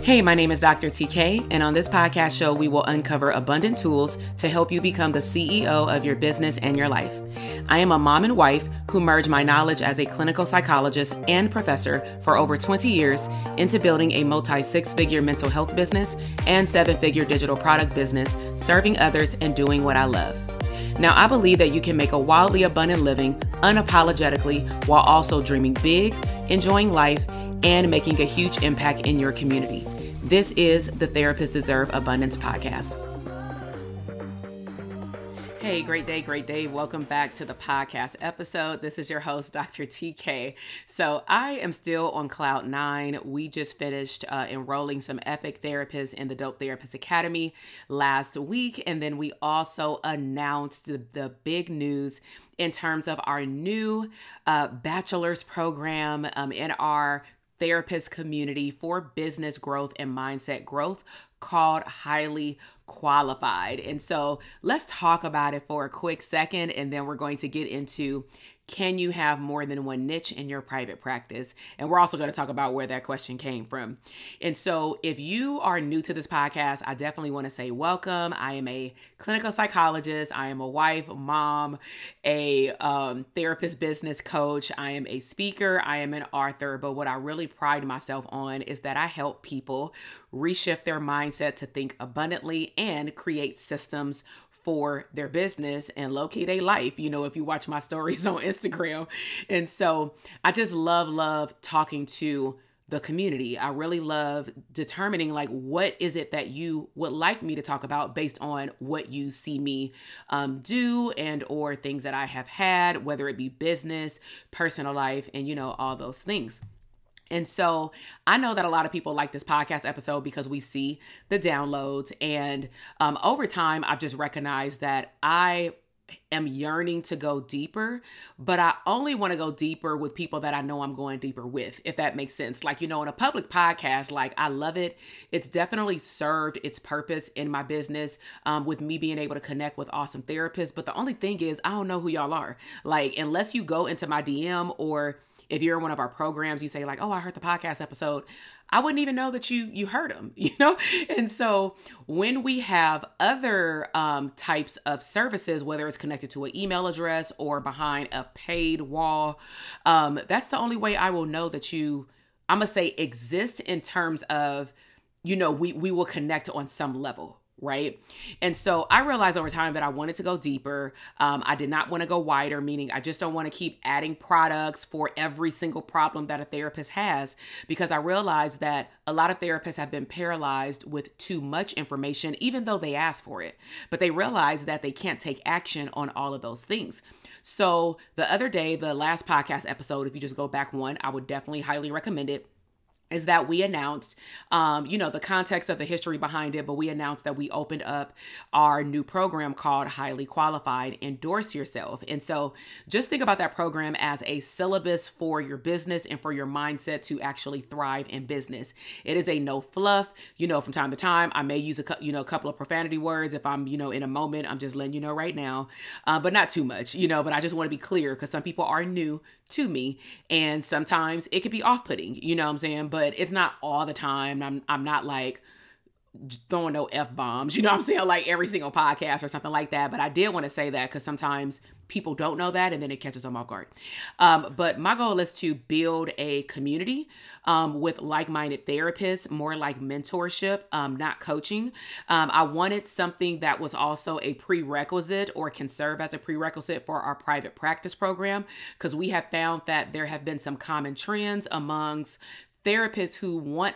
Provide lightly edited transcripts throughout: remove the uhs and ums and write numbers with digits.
Hey, my name is Dr. TK, and on this podcast show, we will uncover abundant tools to help you become the CEO of your business and your life. I am a mom and wife who merged my knowledge as a clinical psychologist and professor for over 20 years into building a multi-six-figure mental health business and seven-figure digital product business, serving others and doing what I love. Now, I believe that you can make a wildly abundant living unapologetically while also dreaming big, enjoying life, and making a huge impact in your community. This is the Therapists Deserve Abundance podcast. Hey, great day. Welcome back to the podcast episode. This is your host, Dr. TK. So I am still on cloud nine. We just finished enrolling some epic therapists in the Dope Therapist Academy last week. And then we also announced the big news in terms of our new bachelor's program in our therapist community for business growth and mindset growth called Highly Qualified. And so let's talk about it for a quick second, and then we're going to get into, can you have more than one niche in your private practice? And we're also going to talk about where that question came from. And so if you are new to this podcast, I definitely want to say welcome. I am a clinical psychologist. I am a wife, mom, a therapist, business coach. I am a speaker. I am an author. But what I really pride myself on is that I help people reshift their mindset to think abundantly and create systems for their business and low-key their life, if you watch my stories on Instagram. And so I just love talking to the community. I really love determining what is it that you would like me to talk about based on what you see me do and or things that I have had, whether it be business, personal life, and all those things. And so I know that a lot of people like this podcast episode because we see the downloads. And over time, I've just recognized that I am yearning to go deeper, but I only want to go deeper with people that I know I'm going deeper with, if that makes sense. In a public podcast, I love it. It's definitely served its purpose in my business with me being able to connect with awesome therapists. But the only thing is, I don't know who y'all are. Unless you go into my DM or if you're in one of our programs, you say oh, I heard the podcast episode, I wouldn't even know that you heard them, And so when we have other types of services, whether it's connected to an email address or behind a paid wall, that's the only way I will know that I'm going to say exist in terms of, we will connect on some level. Right. And so I realized over time that I wanted to go deeper. I did not want to go wider, meaning I just don't want to keep adding products for every single problem that a therapist has, because I realized that a lot of therapists have been paralyzed with too much information, even though they ask for it, but they realize that they can't take action on all of those things. So the other day, the last podcast episode, if you just go back one, I would definitely highly recommend it, is that we announced, the context of the history behind it, but we announced that we opened up our new program called Highly Qualified, Endorse Yourself. And so just think about that program as a syllabus for your business and for your mindset to actually thrive in business. It is a no fluff, from time to time, I may use a couple of profanity words if I'm, in a moment. I'm just letting you know right now, but not too much, but I just want to be clear because some people are new to me and sometimes it could be off-putting, you know what I'm saying? But it's not all the time. I'm not throwing no F-bombs, you know what I'm saying? Every single podcast or something like that. But I did want to say that because sometimes people don't know that and then it catches them off guard. But my goal is to build a community with like-minded therapists, more like mentorship, not coaching. I wanted something that was also a prerequisite or can serve as a prerequisite for our private practice program, because we have found that there have been some common trends amongst therapists who want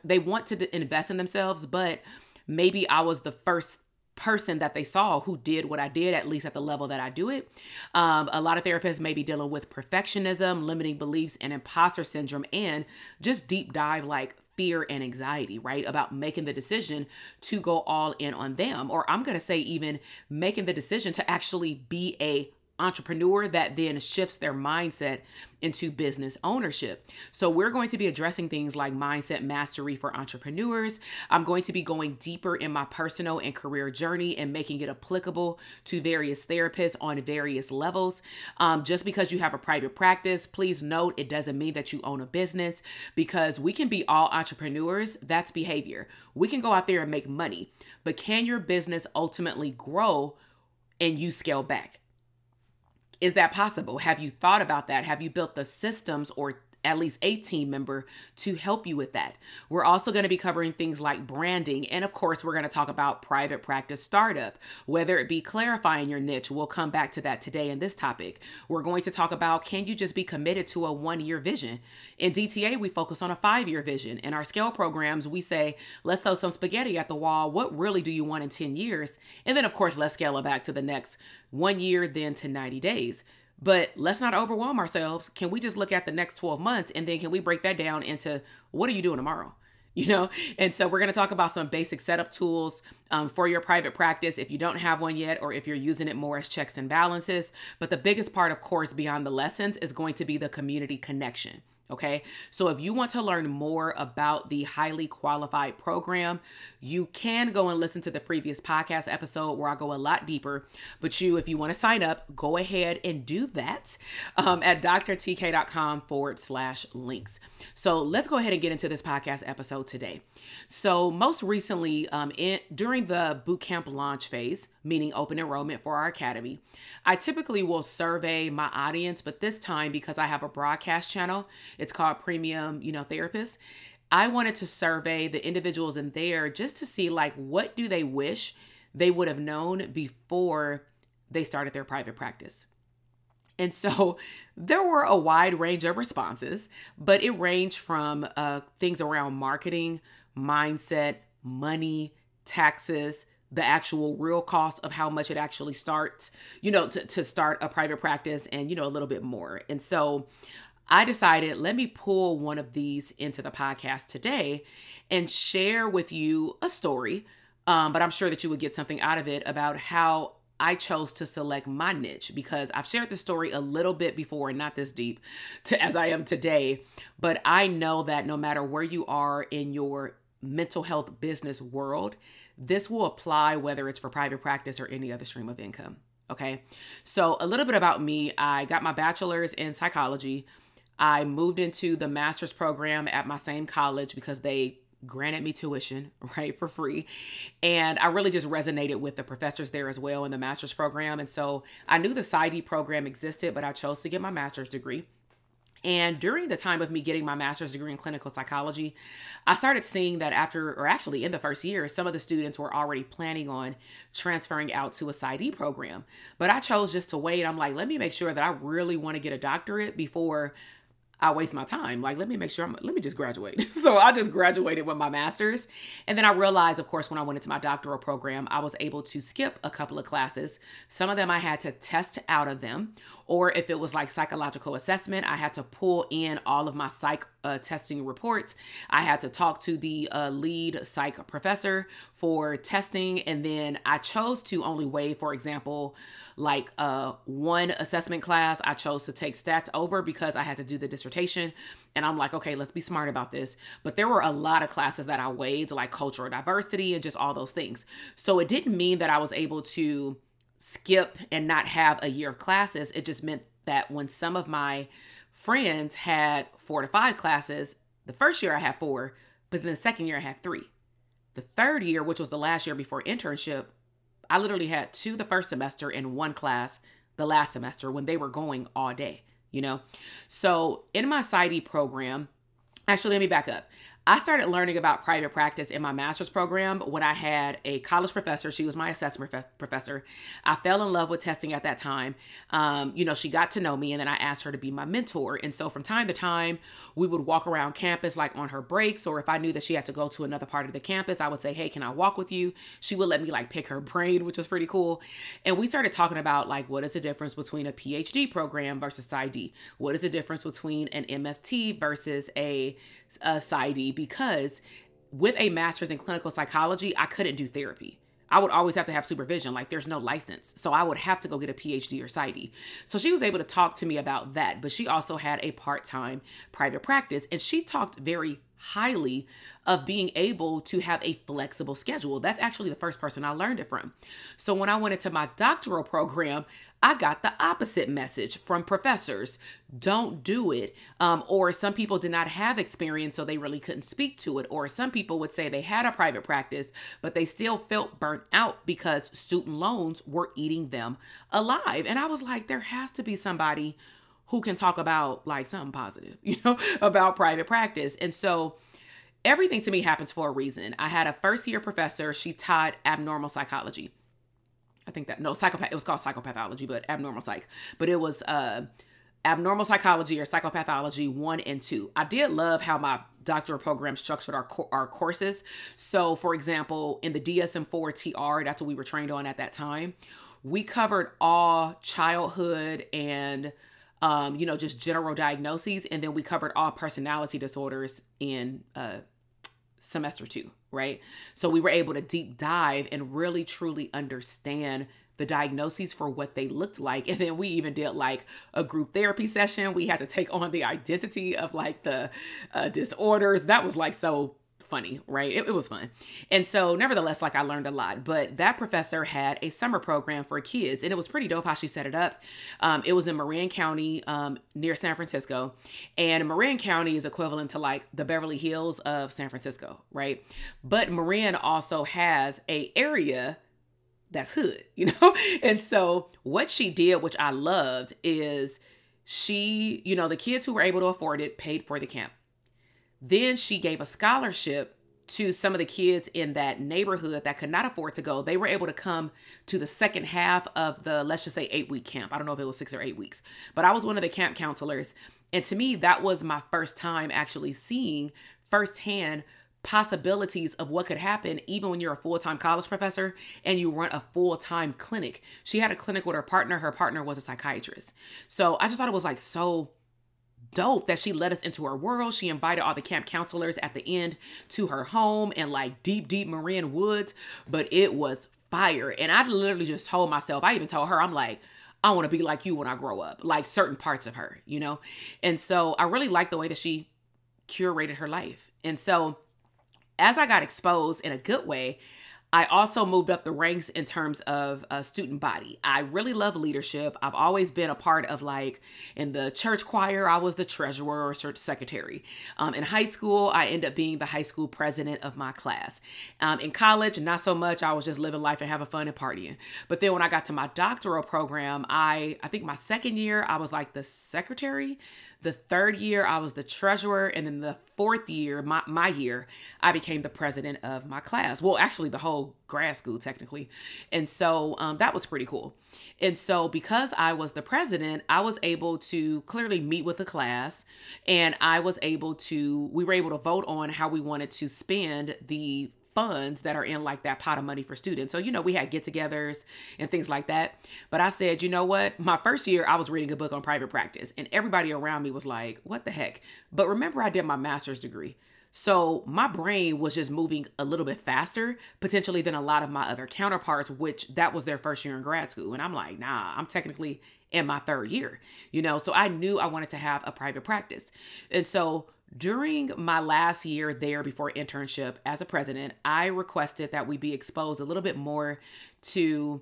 to invest in themselves, but maybe I was the first person that they saw who did what I did, at least at the level that I do it. A lot of therapists may be dealing with perfectionism, limiting beliefs, and imposter syndrome, and just deep dive fear and anxiety, right? About making the decision to go all in on them. Or I'm going to say even making the decision to actually be a entrepreneur that then shifts their mindset into business ownership. So we're going to be addressing things like mindset mastery for entrepreneurs. I'm going to be going deeper in my personal and career journey and making it applicable to various therapists on various levels. Just because you have a private practice, please note it doesn't mean that you own a business, because we can be all entrepreneurs. That's behavior. We can go out there and make money, but can your business ultimately grow and you scale back? Is that possible? Have you thought about that? Have you built the systems or at least a team member to help you with that? We're also going to be covering things like branding. And of course, we're going to talk about private practice startup, whether it be clarifying your niche. We'll come back to that today in this topic. We're going to talk about, can you just be committed to a 1-year vision? In DTA, we focus on a 5-year vision. In our scale programs, we say, let's throw some spaghetti at the wall. What really do you want in 10 years? And then of course, let's scale it back to the next 1 year, then to 90 days. But let's not overwhelm ourselves. Can we just look at the next 12 months and then can we break that down into what are you doing tomorrow? And so we're going to talk about some basic setup tools for your private practice if you don't have one yet, or if you're using it more as checks and balances. But the biggest part, of course, beyond the lessons is going to be the community connection. Okay. So if you want to learn more about the highly qualified program, you can go and listen to the previous podcast episode where I go a lot deeper. But if you want to sign up, go ahead and do that at drtk.com/links. So let's go ahead and get into this podcast episode today. So most recently, during the bootcamp launch phase, meaning open enrollment for our academy, I typically will survey my audience, but this time, because I have a broadcast channel, it's called Premium, Therapist. I wanted to survey the individuals in there just to see, like, what do they wish they would have known before they started their private practice. And so there were a wide range of responses, but it ranged from things around marketing, mindset, money, taxes, the actual real cost of how much it actually starts, to start a private practice, and, a little bit more. And so I decided, let me pull one of these into the podcast today and share with you a story. But I'm sure that you would get something out of it about how I chose to select my niche, because I've shared the story a little bit before and not this deep as I am today. But I know that no matter where you are in your mental health business world, this will apply whether it's for private practice or any other stream of income. Okay. So a little bit about me. I got my bachelor's in psychology. I moved into the master's program at my same college because they granted me tuition, right, for free. And I really just resonated with the professors there as well in the master's program. And so I knew the PsyD program existed, but I chose to get my master's degree. And during the time of me getting my master's degree in clinical psychology, I started seeing that actually in the first year, some of the students were already planning on transferring out to a PsyD program. But I chose just to wait. I'm like, let me make sure that I really want to get a doctorate before I waste my time. Like, let me just graduate. So I just graduated with my master's. And then I realized, of course, when I went into my doctoral program, I was able to skip a couple of classes. Some of them I had to test out of them. Or if it was like psychological assessment, I had to pull in all of my psych testing reports. I had to talk to the lead psych professor for testing. And then I chose to only waive, for example, like one assessment class. I chose to take stats over because I had to do the dissertation. And I'm like, okay, let's be smart about this. But there were a lot of classes that I waived, like cultural diversity and just all those things. So it didn't mean that I was able to skip and not have a year of classes. It just meant that when some of my friends had 4 to 5 classes, the first year I had 4, but then the second year I had 3. The third year, which was the last year before internship, I literally had 2 the first semester and 1 class the last semester when they were going all day, So in my PsyD program, actually, let me back up. I started learning about private practice in my master's program when I had a college professor. She was my assessment professor. I fell in love with testing at that time. She got to know me, and then I asked her to be my mentor. And so from time to time, we would walk around campus like on her breaks, or if I knew that she had to go to another part of the campus, I would say, hey, can I walk with you? She would let me like pick her brain, which was pretty cool. And we started talking about like, what is the difference between a PhD program versus PsyD? What is the difference between an MFT versus a PsyD? Because with a master's in clinical psychology, I couldn't do therapy. I would always have to have supervision. Like there's no license. So I would have to go get a PhD or PsyD. So she was able to talk to me about that, but she also had a part-time private practice, and she talked very highly of being able to have a flexible schedule. That's actually the first person I learned it from. So when I went into my doctoral program, I got the opposite message from professors. Don't do it. Or some people did not have experience, so they really couldn't speak to it. Or some people would say they had a private practice, but they still felt burnt out because student loans were eating them alive. And I was like, there has to be somebody who can talk about like something positive, about private practice. And so everything to me happens for a reason. I had a first year professor. She taught abnormal psychology. Psychopath. It was called psychopathology, but abnormal psych. But it was abnormal psychology or psychopathology 1 and 2. I did love how my doctoral program structured our courses. So, for example, in the DSM-4 TR, that's what we were trained on at that time. We covered all childhood and just general diagnoses, and then we covered all personality disorders in semester 2, right? So we were able to deep dive and really truly understand the diagnoses for what they looked like. And then we even did like a group therapy session. We had to take on the identity of like the disorders. That was like so funny, right? It was fun. And so nevertheless, like I learned a lot, but that professor had a summer program for kids, and it was pretty dope how she set it up. It was in Marin County, near San Francisco, and Marin County is equivalent to like the Beverly Hills of San Francisco, right? But Marin also has a area that's hood, And so what she did, which I loved, is she, the kids who were able to afford it paid for the camp. Then she gave a scholarship to some of the kids in that neighborhood that could not afford to go. They were able to come to the second half of the, let's just say 8-week camp. I don't know if it was 6 or 8 weeks, but I was one of the camp counselors. And to me, that was my first time actually seeing firsthand possibilities of what could happen even when you're a full-time college professor and you run a full-time clinic. She had a clinic with her partner. Her partner was a psychiatrist. So I just thought it was like so dope that she let us into her world. She invited all the camp counselors at the end to her home in like deep Marin woods, but it was fire. And I literally just told myself, I even told her, I'm like, I want to be like you when I grow up, like certain parts of her, And so I really liked the way that she curated her life. And so as I got exposed in a good way, I also moved up the ranks in terms of student body. I really love leadership. I've always been a part of like in the church choir, I was the treasurer or church secretary. In high school, I ended up being the high school president of my class. In college, not so much. I was just living life and having fun and partying. But then when I got to my doctoral program, I think my second year, I was like the secretary. The third year, I was the treasurer. And then the fourth year, my year, I became the president of my class. Well, actually the whole grad school technically. And so that was pretty cool. And so because I was the president, I was able to clearly meet with the class, and we were able to vote on how we wanted to spend the funds that are in like that pot of money for students. So, we had get-togethers and things like that. But I said, you know what? My first year, I was reading a book on private practice, and everybody around me was like, what the heck? But remember, I did my master's degree. So my brain was just moving a little bit faster, potentially than a lot of my other counterparts, which that was their first year in grad school. And I'm like, nah, I'm technically in my third year, So I knew I wanted to have a private practice. And so during my last year there before internship as a president, I requested that we be exposed a little bit more to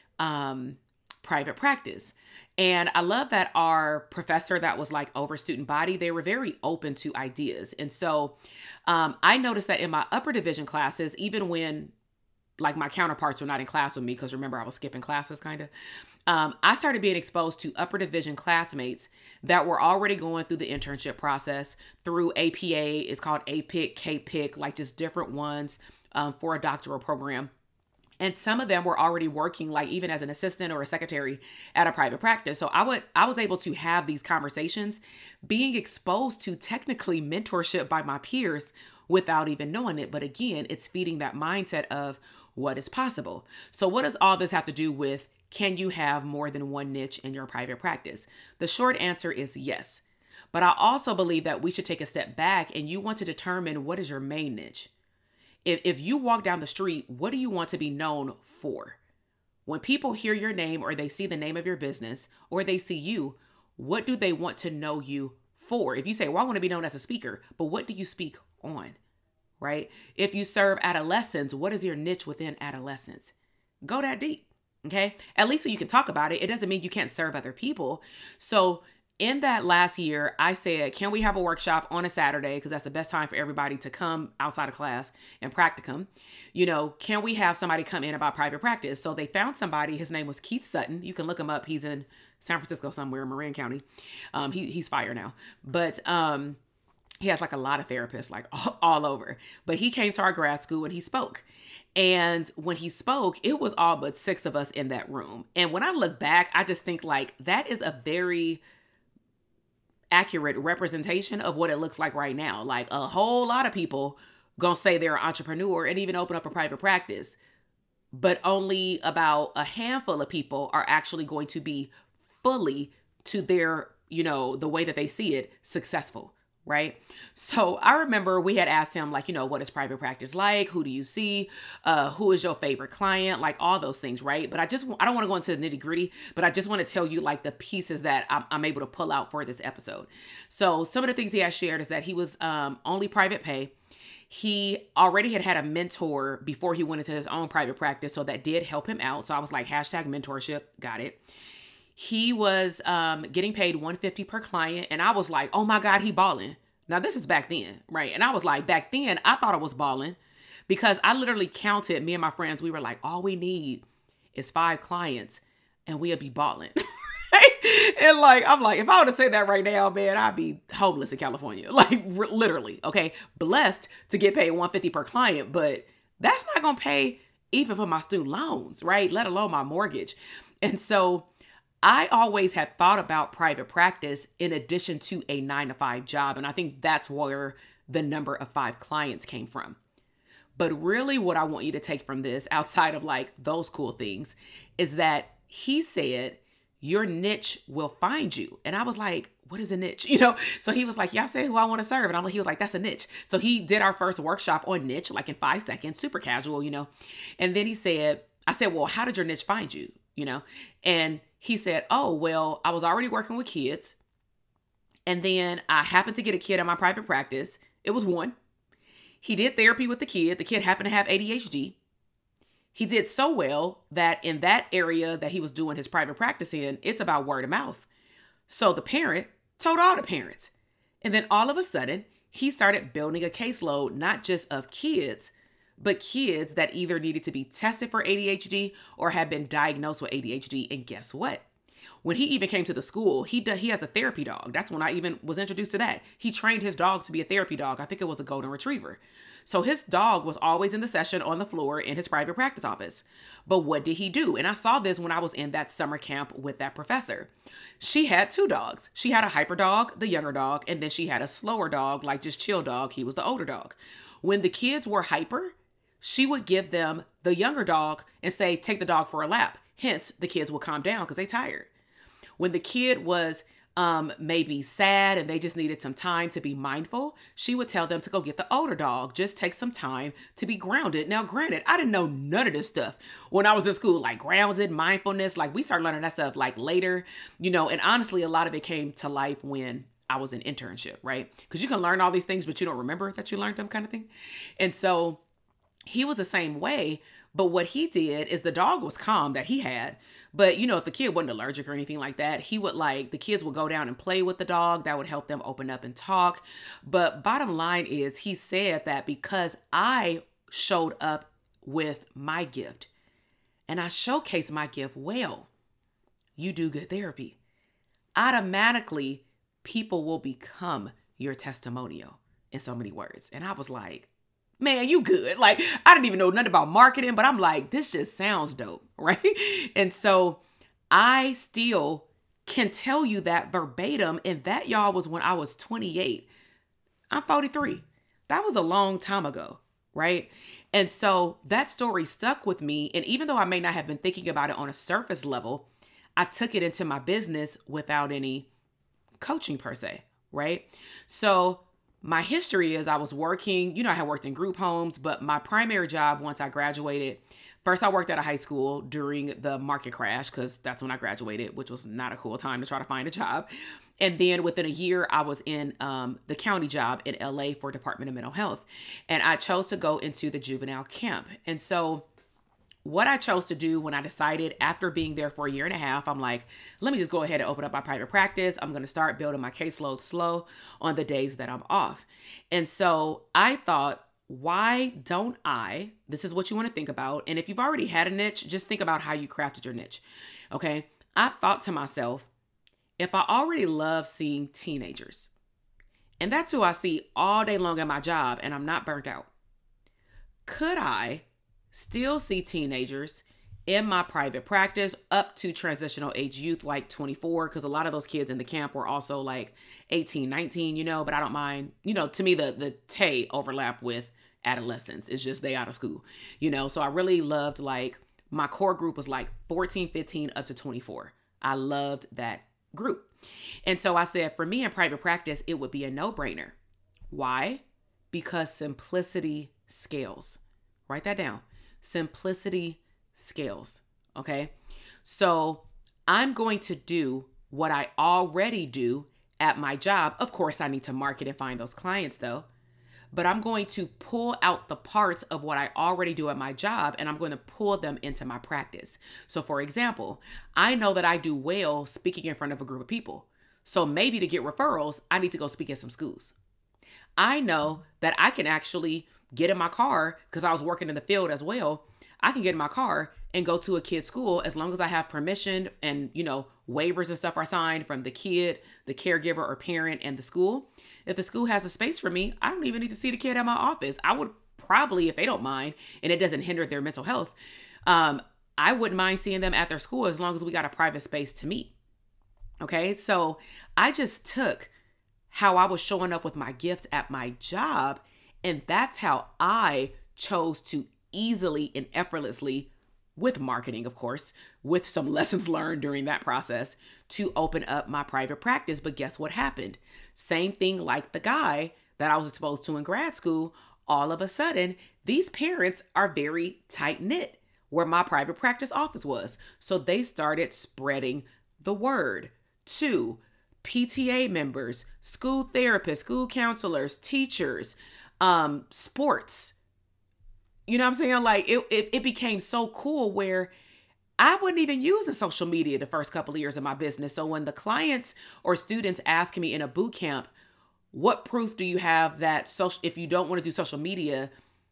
private practice. And I love that our professor that was like over student body, they were very open to ideas. And so I noticed that in my upper division classes, even when like my counterparts were not in class with me, because remember I was skipping classes kind of, I started being exposed to upper division classmates that were already going through the internship process through APA. It's called APIC, KPIC, like just different ones for a doctoral program. And some of them were already working like even as an assistant or a secretary at a private practice. So I was able to have these conversations, being exposed to technically mentorship by my peers without even knowing it. But again, it's feeding that mindset of what is possible. So what does all this have to do with, can you have more than one niche in your private practice? The short answer is yes. But I also believe that we should take a step back and you want to determine what is your main niche. If you walk down the street, what do you want to be known for? When people hear your name or they see the name of your business or they see you, what do they want to know you for? If you say, well, I want to be known as a speaker, but what do you speak on? Right? If you serve adolescents, what is your niche within adolescents? Go that deep. Okay. At least so you can talk about it. It doesn't mean you can't serve other people. So in that last year, I said, can we have a workshop on a Saturday? Because that's the best time for everybody to come outside of class and practicum. Can we have somebody come in about private practice? So they found somebody. His name was Keith Sutton. You can look him up. He's in San Francisco somewhere in Marin County. He's fire now. But he has like a lot of therapists like all over. But he came to our grad school and he spoke. And when he spoke, it was all but 6 of us in that room. And when I look back, I just think like that is a very accurate representation of what it looks like right now. Like a whole lot of people gonna say they're an entrepreneur and even open up a private practice, but only about a handful of people are actually going to be fully to their, the way that they see it, successful. Right. So I remember we had asked him like, what is private practice like? Who do you see? Who is your favorite client? Like all those things. Right. But I don't want to go into the nitty gritty, but I just want to tell you like the pieces that I'm able to pull out for this episode. So some of the things he has shared is that he was only private pay. He already had a mentor before he went into his own private practice. So that did help him out. So I was like, #mentorship. Got it. He was getting paid $150 per client. And I was like, oh my God, he balling. Now this is back then, right? And I was like, back then I thought I was balling because I literally counted, me and my friends, we were like, all we need is 5 clients and we'll be balling. And like, I'm like, if I were to say that right now, man, I'd be homeless in California. Like literally, okay? Blessed to get paid $150 per client, but that's not going to pay even for my student loans, right? Let alone my mortgage. And so I always had thought about private practice in addition to a 9-to-5 job. And I think that's where the number of 5 clients came from. But really what I want you to take from this, outside of like those cool things, is that he said, your niche will find you. And I was like, what is a niche? So he was like, yeah, I said who I want to serve. And he was like, that's a niche. So he did our first workshop on niche, like in 5 seconds, super casual, And then I said, well, how did your niche find you? And he said, oh, well, I was already working with kids. And then I happened to get a kid in my private practice. It was 1. He did therapy with the kid. The kid happened to have ADHD. He did so well that in that area that he was doing his private practice in, it's about word of mouth. So the parent told all the parents. And then all of a sudden, he started building a caseload, not just of kids, but kids that either needed to be tested for ADHD or had been diagnosed with ADHD. And guess what? When he even came to the school, he has a therapy dog. That's when I even was introduced to that. He trained his dog to be a therapy dog. I think it was a golden retriever. So his dog was always in the session on the floor in his private practice office. But what did he do? And I saw this when I was in that summer camp with that professor. She had 2 dogs. She had a hyper dog, the younger dog, and then she had a slower dog, like just chill dog. He was the older dog. When the kids were hyper, she would give them the younger dog and say, take the dog for a lap. Hence, the kids would calm down because they tired. When the kid was maybe sad and they just needed some time to be mindful, she would tell them to go get the older dog. Just take some time to be grounded. Now, granted, I didn't know none of this stuff when I was in school, like grounded, mindfulness. Like we started learning that stuff like later, and honestly, a lot of it came to life when I was in internship, right? Because you can learn all these things, but you don't remember that you learned them kind of thing. And so he was the same way, but what he did is the dog was calm that he had, but if the kid wasn't allergic or anything like that, he would the kids would go down and play with the dog. That would help them open up and talk. But bottom line is he said that because I showed up with my gift and I showcased my gift well, you do good therapy. Automatically, people will become your testimonial in so many words. And I was like, man, you good. Like, I didn't even know nothing about marketing, but I'm like, this just sounds dope, right? And so I still can tell you that verbatim. And that, y'all, was when I was 28. I'm 43. That was a long time ago, right? And so that story stuck with me. And even though I may not have been thinking about it on a surface level, I took it into my business without any coaching per se, right? So my history is I was working, I had worked in group homes, but my primary job once I graduated, first I worked at a high school during the market crash because that's when I graduated, which was not a cool time to try to find a job. And then within a year, I was in the county job in LA for Department of Mental Health. And I chose to go into the juvenile camp. And so what I chose to do when I decided after being there for a year and a half, I'm like, let me just go ahead and open up my private practice. I'm going to start building my caseload slow on the days that I'm off. And so I thought, why don't this is what you want to think about. And if you've already had a niche, just think about how you crafted your niche. Okay. I thought to myself, if I already love seeing teenagers, and that's who I see all day long at my job, and I'm not burnt out, could I still see teenagers in my private practice up to transitional age youth, like 24, because a lot of those kids in the camp were also like 18, 19, but I don't mind, to me, the Tay overlap with adolescence. It's just they out of school, so I really loved, like, my core group was like 14, 15 up to 24. I loved that group. And so I said, for me in private practice, it would be a no-brainer. Why? Because simplicity scales. Write that down. Simplicity scales. Okay. So I'm going to do what I already do at my job. Of course, I need to market and find those clients though, but I'm going to pull out the parts of what I already do at my job and I'm going to pull them into my practice. So for example, I know that I do well speaking in front of a group of people. So maybe to get referrals, I need to go speak at some schools. I know that I can actually get in my car because I was working in the field as well. I can get in my car and go to a kid's school as long as I have permission and, waivers and stuff are signed from the kid, the caregiver or parent, and the school. If the school has a space for me, I don't even need to see the kid at my office. I would probably, if they don't mind and it doesn't hinder their mental health, I wouldn't mind seeing them at their school as long as we got a private space to meet. Okay, so I just took how I was showing up with my gift at my job, and that's how I chose to easily and effortlessly, with marketing, of course, with some lessons learned during that process, to open up my private practice. But guess what happened? Same thing like the guy that I was exposed to in grad school. All of a sudden, these parents are very tight-knit where my private practice office was. So they started spreading the word to PTA members, school therapists, school counselors, teachers, sports. You know what I'm saying? Like it became so cool where I wasn't even using social media the first couple of years of my business. So when the clients or students ask me in a boot camp, what proof do you have that if you don't want to do social media,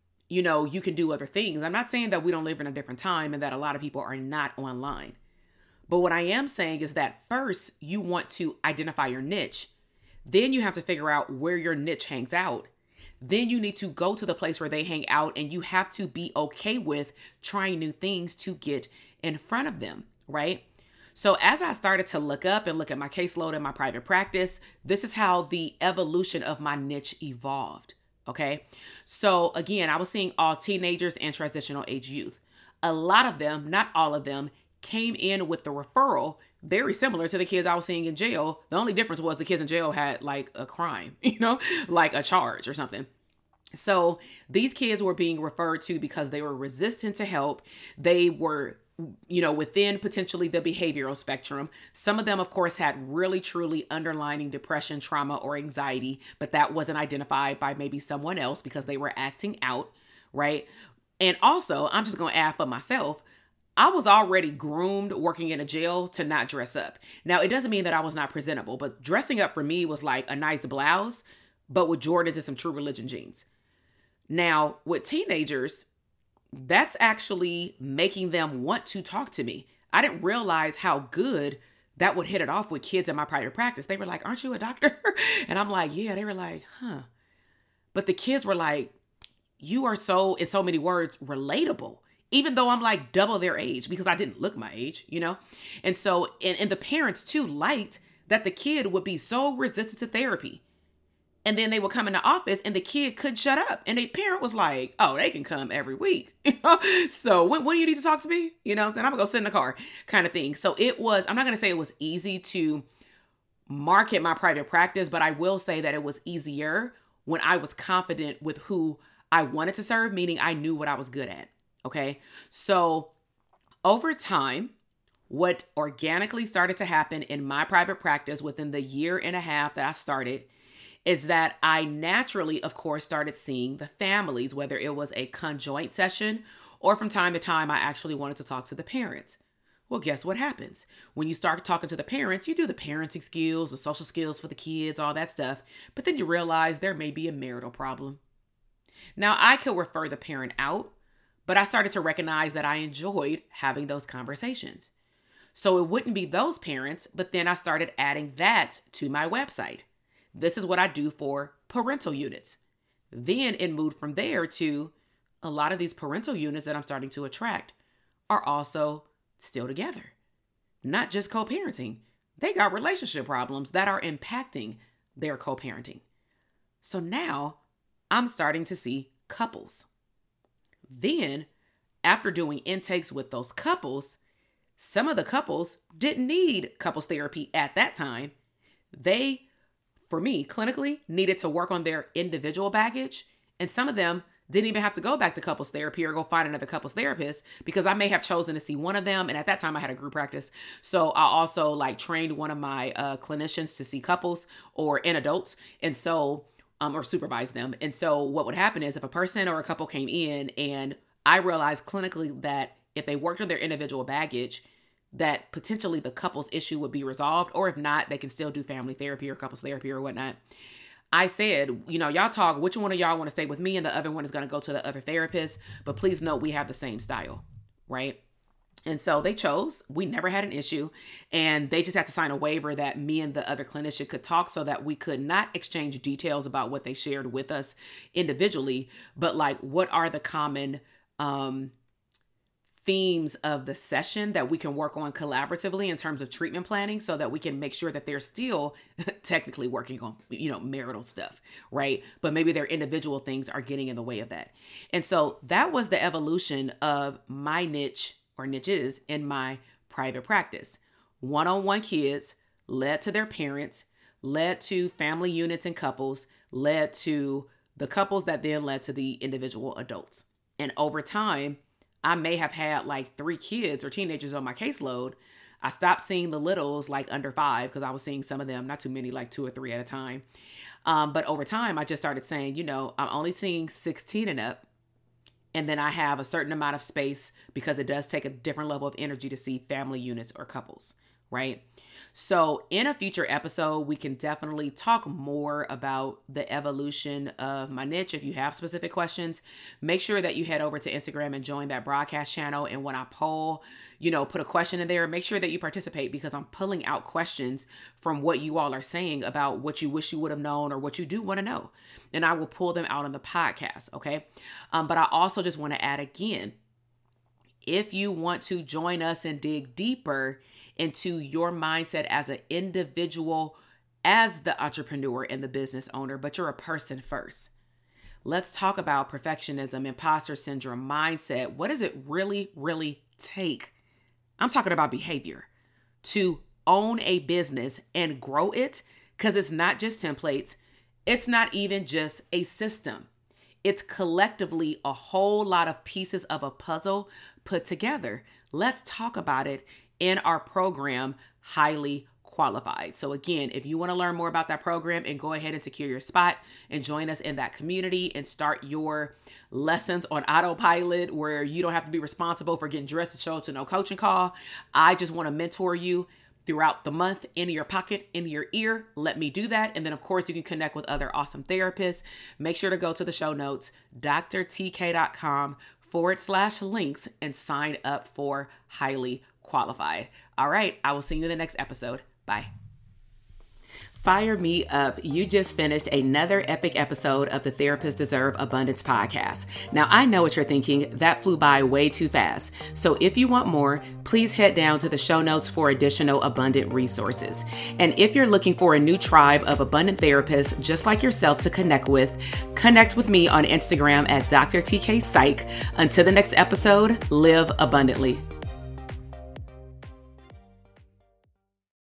you can do other things? I'm not saying that we don't live in a different time and that a lot of people are not online. But what I am saying is that first you want to identify your niche. Then you have to figure out where your niche hangs out. Then you need to go to the place where they hang out and you have to be okay with trying new things to get in front of them, right? So as I started to look up and look at my caseload in my private practice, this is how the evolution of my niche evolved, okay? So again, I was seeing all teenagers and transitional age youth. A lot of them, not all of them, came in with the referral very similar to the kids I was seeing in jail. The only difference was the kids in jail had like a crime, like a charge or something. So these kids were being referred to because they were resistant to help. They were, within potentially the behavioral spectrum. Some of them, of course, had really, truly underlying depression, trauma, or anxiety, but that wasn't identified by maybe someone else because they were acting out, right? And also, I'm just going to add for myself, I was already groomed working in a jail to not dress up. Now, it doesn't mean that I was not presentable, but dressing up for me was like a nice blouse, but with Jordans and some True Religion jeans. Now, with teenagers, that's actually making them want to talk to me. I didn't realize how good that would hit it off with kids in my private practice. They were like, "Aren't you a doctor?" And I'm like, "Yeah." They were like, "Huh." But the kids were like, "You are so, in so many words, relatable." Even though I'm like double their age because I didn't look my age, And so, and the parents too liked that the kid would be so resistant to therapy. And then they would come in the office and the kid couldn't shut up. And the parent was like, "Oh, they can come every week." So when do you need to talk to me? I'm saying, I'm gonna go sit in the car kind of thing. So I'm not going to say it was easy to market my private practice, but I will say that it was easier when I was confident with who I wanted to serve, meaning I knew what I was good at. Okay. So over time, what organically started to happen in my private practice within the year and a half that I started is that I naturally, of course, started seeing the families, whether it was a conjoint session or from time to time, I actually wanted to talk to the parents. Well, guess what happens? When you start talking to the parents, you do the parenting skills, the social skills for the kids, all that stuff. But then you realize there may be a marital problem. Now, I could refer the parent out, but I started to recognize that I enjoyed having those conversations. So it wouldn't be those parents, but then I started adding that to my website. This is what I do for parental units. Then it moved from there to a lot of these parental units that I'm starting to attract are also still together. Not just co-parenting. They got relationship problems that are impacting their co-parenting. So now I'm starting to see couples. Then, after doing intakes with those couples, some of the couples didn't need couples therapy at that time. They, for me, clinically, needed to work on their individual baggage. And some of them didn't even have to go back to couples therapy or go find another couples therapist because I may have chosen to see one of them. And at that time I had a group practice. So I also trained one of my clinicians to see couples or in adults. And so, or supervise them. And so what would happen is if a person or a couple came in and I realized clinically that if they worked on their individual baggage, that potentially the couple's issue would be resolved, or if not, they can still do family therapy or couples therapy or whatnot. I said, y'all talk, which one of y'all want to stay with me and the other one is going to go to the other therapist, but please note we have the same style, right? And so they chose. We never had an issue, and they just had to sign a waiver that me and the other clinician could talk so that we could not exchange details about what they shared with us individually, but what are the common themes of the session that we can work on collaboratively in terms of treatment planning so that we can make sure that they're still technically working on, marital stuff, right? But maybe their individual things are getting in the way of that. And so that was the evolution of my niche or niches in my private practice. One-on-one kids led to their parents, led to family units and couples, led to the couples that then led to the individual adults. And over time, I may have had 3 kids or teenagers on my caseload. I stopped seeing the littles under 5 because I was seeing some of them, not too many, 2 or 3 at a time. But over time, I just started saying, I'm only seeing 16 and up. And then I have a certain amount of space because it does take a different level of energy to see family units or couples, right? So in a future episode, we can definitely talk more about the evolution of my niche. If you have specific questions, make sure that you head over to Instagram and join that broadcast channel. And when I poll, put a question in there, make sure that you participate because I'm pulling out questions from what you all are saying about what you wish you would have known or what you do want to know. And I will pull them out on the podcast. Okay. But I also just want to add again, if you want to join us and dig deeper into your mindset as an individual, as the entrepreneur and the business owner, but you're a person first. Let's talk about perfectionism, imposter syndrome, mindset. What does it really, really take? I'm talking about behavior to own a business and grow it, because it's not just templates. It's not even just a system. It's collectively a whole lot of pieces of a puzzle put together. Let's talk about it in our program, Highly Qualified. So again, if you want to learn more about that program and go ahead and secure your spot and join us in that community and start your lessons on autopilot where you don't have to be responsible for getting dressed to show up to no coaching call. I just want to mentor you throughout the month, in your pocket, in your ear. Let me do that. And then of course you can connect with other awesome therapists. Make sure to go to the show notes, drtk.com/links and sign up for Highly Qualified. All right. I will see you in the next episode. Bye. Fire me up. You just finished another epic episode of the Therapists Deserve Abundance podcast. Now, I know what you're thinking. That flew by way too fast. So if you want more, please head down to the show notes for additional abundant resources. And if you're looking for a new tribe of abundant therapists just like yourself to connect with me on Instagram at Dr. TK Psych. Until the next episode, live abundantly.